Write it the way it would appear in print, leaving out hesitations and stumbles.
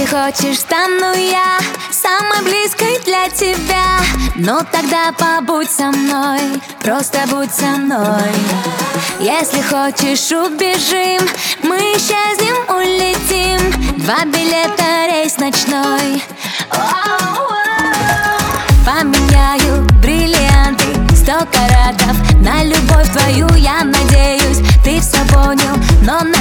хочешь, стану я самой близкой для тебя. Ну тогда побудь со мной, просто будь со мной. Если хочешь, убежим, мы исчезнем, улетим. 2 билета, рейс ночной. Поменяю бриллианты 100 каратов на любовь твою, я надеюсь, ты все понял, но